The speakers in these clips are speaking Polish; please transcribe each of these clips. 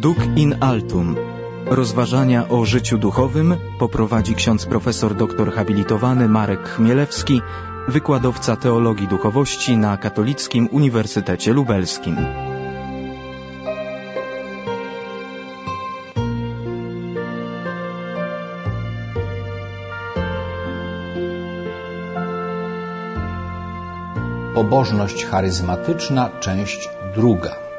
Duc in altum. Rozważania o życiu duchowym poprowadzi ksiądz profesor doktor habilitowany Marek Chmielewski, wykładowca teologii duchowości na Katolickim Uniwersytecie Lubelskim. Pobożność charyzmatyczna, część 2.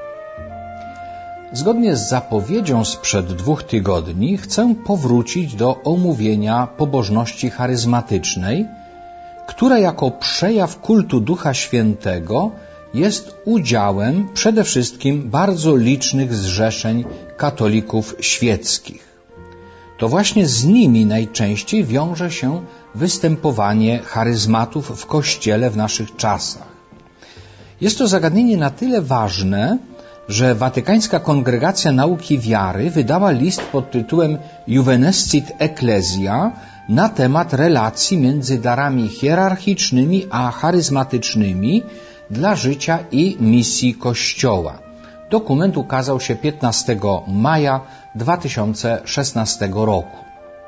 Zgodnie z zapowiedzią sprzed 2 tygodni chcę powrócić do omówienia pobożności charyzmatycznej, która jako przejaw kultu Ducha Świętego jest udziałem przede wszystkim bardzo licznych zrzeszeń katolików świeckich. To właśnie z nimi najczęściej wiąże się występowanie charyzmatów w Kościele w naszych czasach. Jest to zagadnienie na tyle ważne, że Watykańska Kongregacja Nauki Wiary wydała list pod tytułem Juvenescit Ecclesia na temat relacji między darami hierarchicznymi a charyzmatycznymi dla życia i misji Kościoła. Dokument ukazał się 15 maja 2016 roku.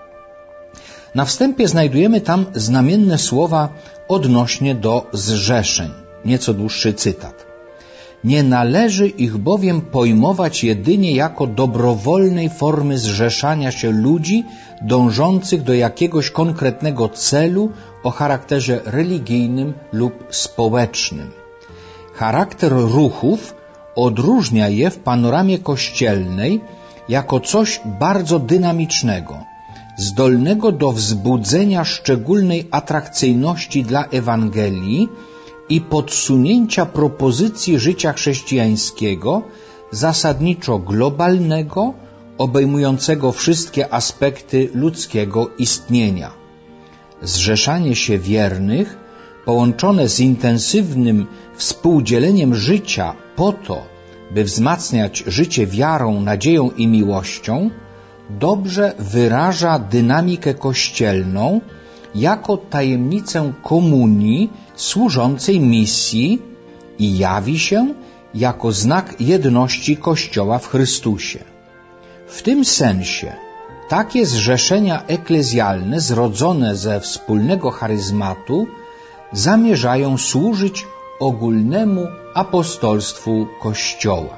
Na wstępie znajdujemy tam znamienne słowa odnośnie do zrzeszeń. Nieco dłuższy cytat. Nie należy ich bowiem pojmować jedynie jako dobrowolnej formy zrzeszania się ludzi dążących do jakiegoś konkretnego celu o charakterze religijnym lub społecznym. Charakter ruchów odróżnia je w panoramie kościelnej jako coś bardzo dynamicznego, zdolnego do wzbudzenia szczególnej atrakcyjności dla Ewangelii i podsunięcia propozycji życia chrześcijańskiego, zasadniczo globalnego, obejmującego wszystkie aspekty ludzkiego istnienia. Zrzeszanie się wiernych, połączone z intensywnym współdzieleniem życia po to, by wzmacniać życie wiarą, nadzieją i miłością, dobrze wyraża dynamikę kościelną jako tajemnicę komunii służącej misji i jawi się jako znak jedności Kościoła w Chrystusie. W tym sensie takie zrzeszenia eklezjalne zrodzone ze wspólnego charyzmatu zamierzają służyć ogólnemu apostolstwu Kościoła.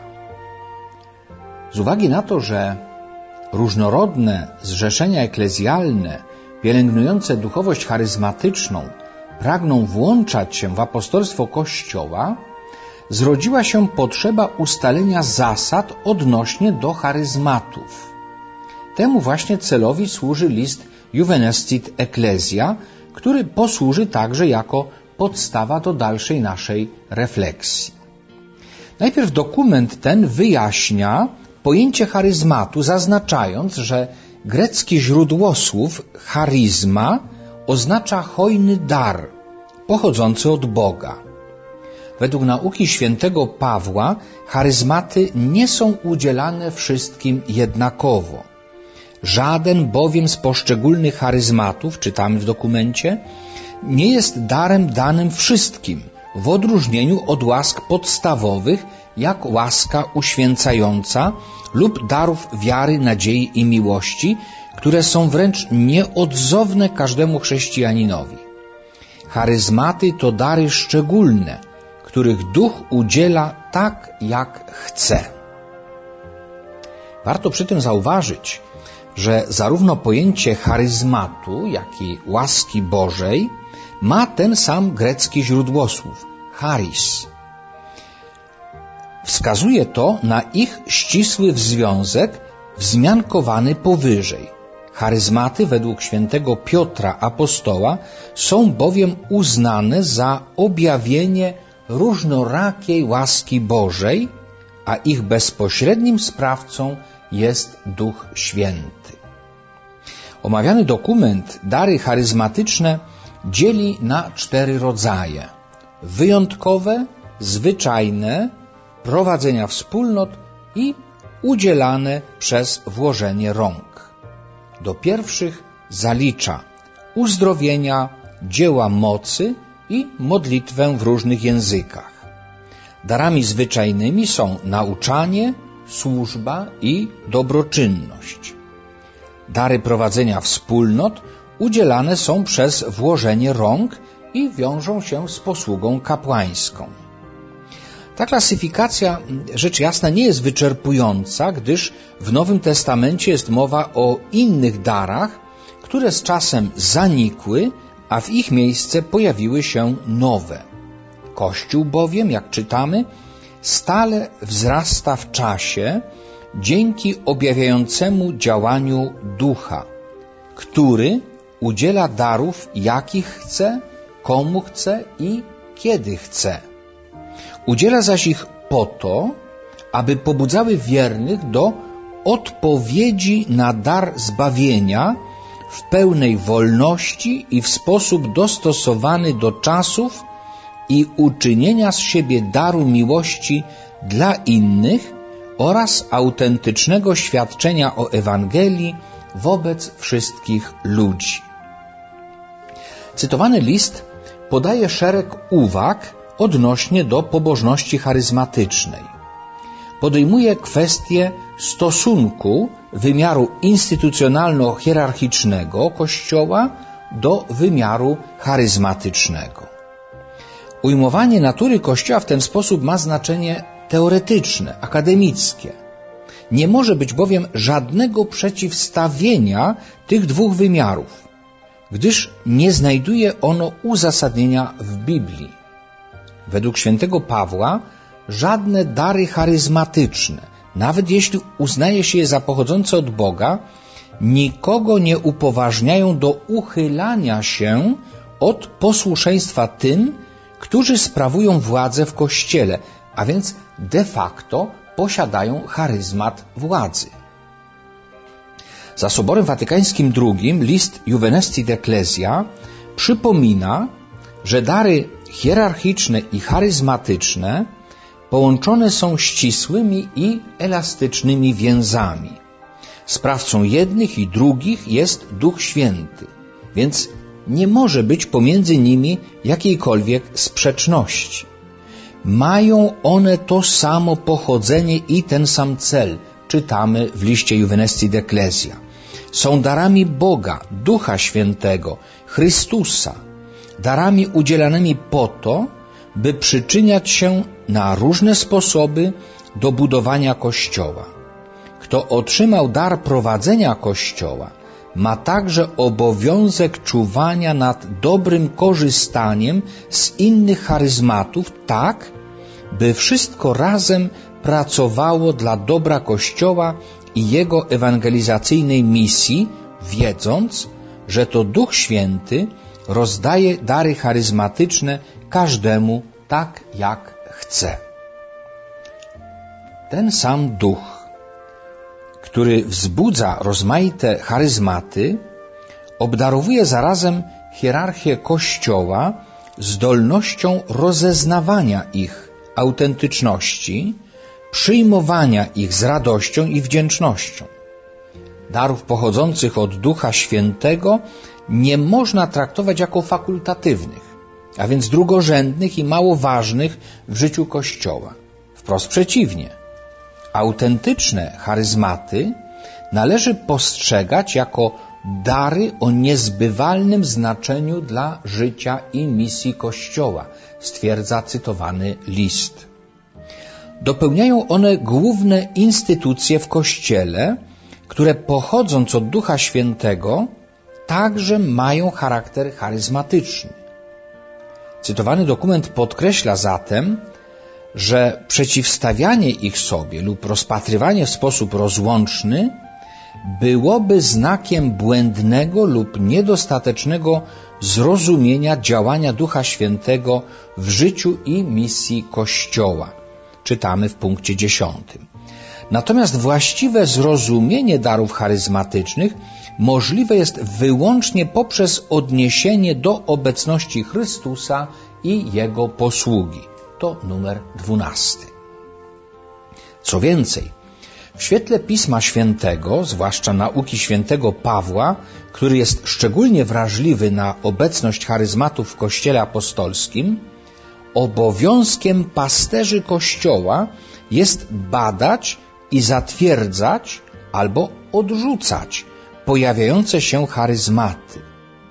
Z uwagi na to, że różnorodne zrzeszenia eklezjalne pielęgnujące duchowość charyzmatyczną pragną włączać się w apostolstwo Kościoła, zrodziła się potrzeba ustalenia zasad odnośnie do charyzmatów. Temu właśnie celowi służy list Juvenescit Ecclesia, który posłuży także jako podstawa do dalszej naszej refleksji. Najpierw dokument ten wyjaśnia pojęcie charyzmatu, zaznaczając, że grecki źródłosłów charyzma oznacza hojny dar pochodzący od Boga. Według nauki świętego Pawła charyzmaty nie są udzielane wszystkim jednakowo. Żaden bowiem z poszczególnych charyzmatów, czytamy w dokumencie, nie jest darem danym wszystkim, w odróżnieniu od łask podstawowych, jak łaska uświęcająca lub darów wiary, nadziei i miłości, które są wręcz nieodzowne każdemu chrześcijaninowi. Charyzmaty to dary szczególne, których Duch udziela tak, jak chce. Warto przy tym zauważyć, że zarówno pojęcie charyzmatu, jak i łaski Bożej ma ten sam grecki źródłosłów, charis. Wskazuje to na ich ścisły związek wzmiankowany powyżej. Charyzmaty według świętego Piotra Apostoła są bowiem uznane za objawienie różnorakiej łaski Bożej, a ich bezpośrednim sprawcą jest Duch Święty. Omawiany dokument dary charyzmatyczne dzieli na 4 rodzaje: wyjątkowe, zwyczajne, prowadzenia wspólnot i udzielane przez włożenie rąk. Do pierwszych zalicza uzdrowienia, dzieła mocy i modlitwę w różnych językach. Darami zwyczajnymi są nauczanie, służba i dobroczynność. Dary prowadzenia wspólnot udzielane są przez włożenie rąk i wiążą się z posługą kapłańską. Ta klasyfikacja, rzecz jasna, nie jest wyczerpująca, gdyż w Nowym Testamencie jest mowa o innych darach, które z czasem zanikły, a w ich miejsce pojawiły się nowe. Kościół bowiem, jak czytamy, stale wzrasta w czasie dzięki objawiającemu działaniu Ducha, który udziela darów jakich chce, komu chce i kiedy chce. Udziela zaś ich po to, aby pobudzały wiernych do odpowiedzi na dar zbawienia w pełnej wolności i w sposób dostosowany do czasów i uczynienia z siebie daru miłości dla innych oraz autentycznego świadczenia o Ewangelii wobec wszystkich ludzi. Cytowany list podaje szereg uwag odnośnie do pobożności charyzmatycznej. Podejmuje kwestię stosunku wymiaru instytucjonalno-hierarchicznego Kościoła do wymiaru charyzmatycznego. Ujmowanie natury Kościoła w ten sposób ma znaczenie teoretyczne, akademickie. Nie może być bowiem żadnego przeciwstawienia tych dwóch wymiarów, gdyż nie znajduje ono uzasadnienia w Biblii. Według świętego Pawła żadne dary charyzmatyczne, nawet jeśli uznaje się je za pochodzące od Boga, nikogo nie upoważniają do uchylania się od posłuszeństwa tym, którzy sprawują władzę w Kościele, a więc de facto posiadają charyzmat władzy. Za Soborem Watykańskim II list Juvenestit Ecclesia przypomina, że dary hierarchiczne i charyzmatyczne połączone są ścisłymi i elastycznymi więzami. Sprawcą jednych i drugich jest Duch Święty, więc nie może być pomiędzy nimi jakiejkolwiek sprzeczności. Mają one to samo pochodzenie i ten sam cel, czytamy w liście Juvenestit Ecclesia. Są darami Boga, Ducha Świętego, Chrystusa, darami udzielanymi po to, by przyczyniać się na różne sposoby do budowania Kościoła. Kto otrzymał dar prowadzenia Kościoła, ma także obowiązek czuwania nad dobrym korzystaniem z innych charyzmatów, tak, by wszystko razem pracowało dla dobra Kościoła i jego ewangelizacyjnej misji, wiedząc, że to Duch Święty rozdaje dary charyzmatyczne każdemu tak, jak chce. Ten sam Duch, który wzbudza rozmaite charyzmaty, obdarowuje zarazem hierarchię Kościoła zdolnością rozeznawania ich autentyczności, przyjmowania ich z radością i wdzięcznością. Darów pochodzących od Ducha Świętego nie można traktować jako fakultatywnych, a więc drugorzędnych i mało ważnych w życiu Kościoła. Wprost przeciwnie. Autentyczne charyzmaty należy postrzegać jako dary o niezbywalnym znaczeniu dla życia i misji Kościoła, stwierdza cytowany list. Dopełniają one główne instytucje w Kościele, które pochodząc od Ducha Świętego także mają charakter charyzmatyczny. Cytowany dokument podkreśla zatem, że przeciwstawianie ich sobie lub rozpatrywanie w sposób rozłączny byłoby znakiem błędnego lub niedostatecznego zrozumienia działania Ducha Świętego w życiu i misji Kościoła. Czytamy w punkcie 10. Natomiast właściwe zrozumienie darów charyzmatycznych możliwe jest wyłącznie poprzez odniesienie do obecności Chrystusa i Jego posługi. To numer 12. Co więcej, w świetle Pisma Świętego, zwłaszcza nauki świętego Pawła, który jest szczególnie wrażliwy na obecność charyzmatów w Kościele apostolskim, obowiązkiem pasterzy Kościoła jest badać i zatwierdzać albo odrzucać pojawiające się charyzmaty.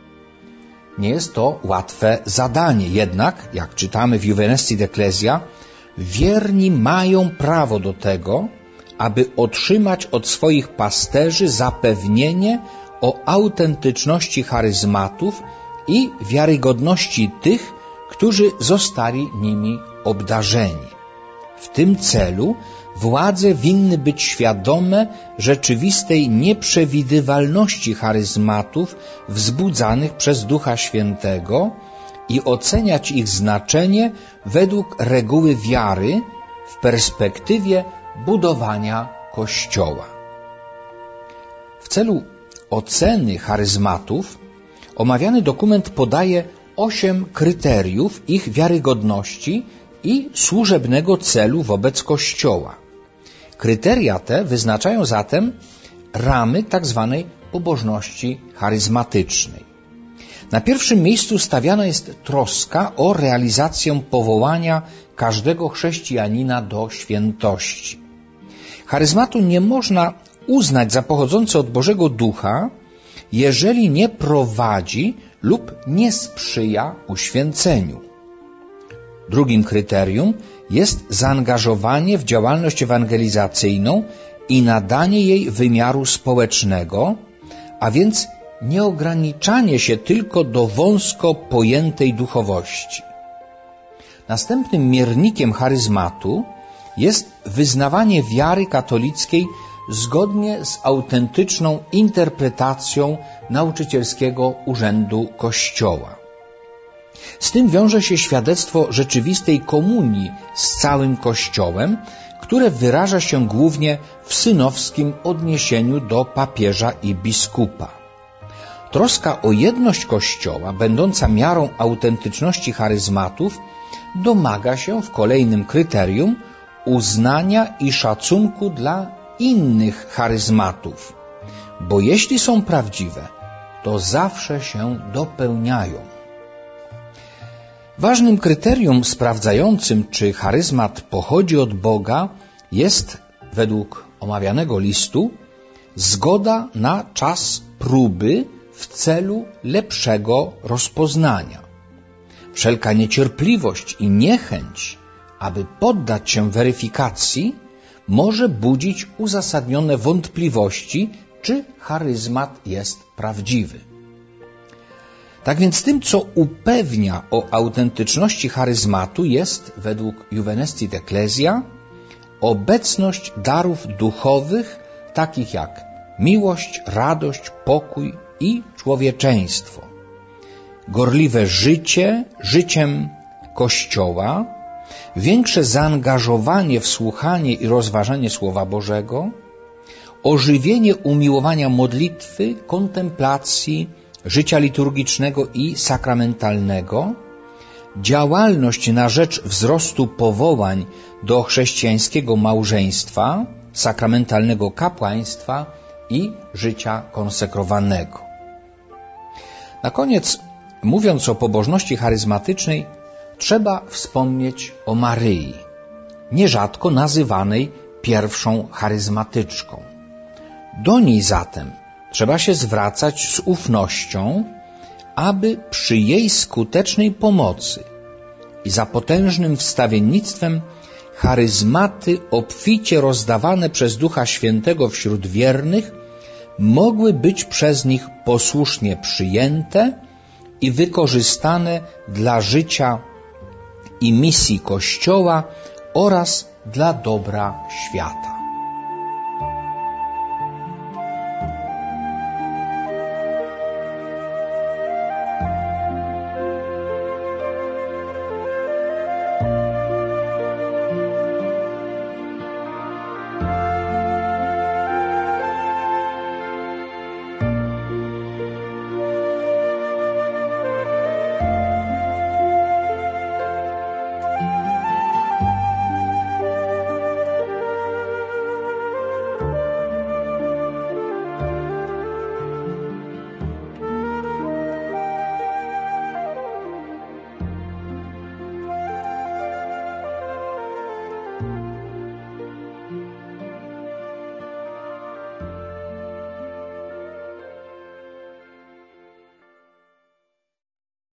Nie jest to łatwe zadanie, jednak, jak czytamy w Juvenescit Ecclesia, wierni mają prawo do tego, aby otrzymać od swoich pasterzy zapewnienie o autentyczności charyzmatów i wiarygodności tych, którzy zostali nimi obdarzeni. W tym celu władze winny być świadome rzeczywistej nieprzewidywalności charyzmatów wzbudzanych przez Ducha Świętego i oceniać ich znaczenie według reguły wiary w perspektywie budowania Kościoła. W celu oceny charyzmatów omawiany dokument podaje 8 kryteriów ich wiarygodności i służebnego celu wobec Kościoła. Kryteria te wyznaczają zatem ramy tzw. pobożności charyzmatycznej. Na pierwszym miejscu stawiana jest troska o realizację powołania każdego chrześcijanina do świętości. Charyzmatu nie można uznać za pochodzący od Bożego Ducha, jeżeli nie prowadzi lub nie sprzyja uświęceniu. Drugim kryterium jest zaangażowanie w działalność ewangelizacyjną i nadanie jej wymiaru społecznego, a więc nie ograniczanie się tylko do wąsko pojętej duchowości. Następnym miernikiem charyzmatu jest wyznawanie wiary katolickiej zgodnie z autentyczną interpretacją nauczycielskiego urzędu Kościoła. Z tym wiąże się świadectwo rzeczywistej komunii z całym Kościołem, które wyraża się głównie w synowskim odniesieniu do papieża i biskupa. Troska o jedność Kościoła, będąca miarą autentyczności charyzmatów, domaga się w kolejnym kryterium uznania i szacunku dla innych charyzmatów, bo jeśli są prawdziwe, to zawsze się dopełniają. Ważnym kryterium sprawdzającym, czy charyzmat pochodzi od Boga, jest, według omawianego listu, zgoda na czas próby w celu lepszego rozpoznania. Wszelka niecierpliwość i niechęć, aby poddać się weryfikacji, może budzić uzasadnione wątpliwości, czy charyzmat jest prawdziwy. Tak więc tym, co upewnia o autentyczności charyzmatu, jest, według Juvenescit Ecclesia, obecność darów duchowych, takich jak miłość, radość, pokój i człowieczeństwo, gorliwe życie, życiem Kościoła, większe zaangażowanie w słuchanie i rozważanie Słowa Bożego, ożywienie umiłowania modlitwy, kontemplacji, życia liturgicznego i sakramentalnego, działalność na rzecz wzrostu powołań do chrześcijańskiego małżeństwa, sakramentalnego kapłaństwa i życia konsekrowanego. Na koniec, mówiąc o pobożności charyzmatycznej, trzeba wspomnieć o Maryi, nierzadko nazywanej pierwszą charyzmatyczką. Do niej zatem trzeba się zwracać z ufnością, aby przy jej skutecznej pomocy i za potężnym wstawiennictwem charyzmaty obficie rozdawane przez Ducha Świętego wśród wiernych mogły być przez nich posłusznie przyjęte i wykorzystane dla życia i misji Kościoła oraz dla dobra świata.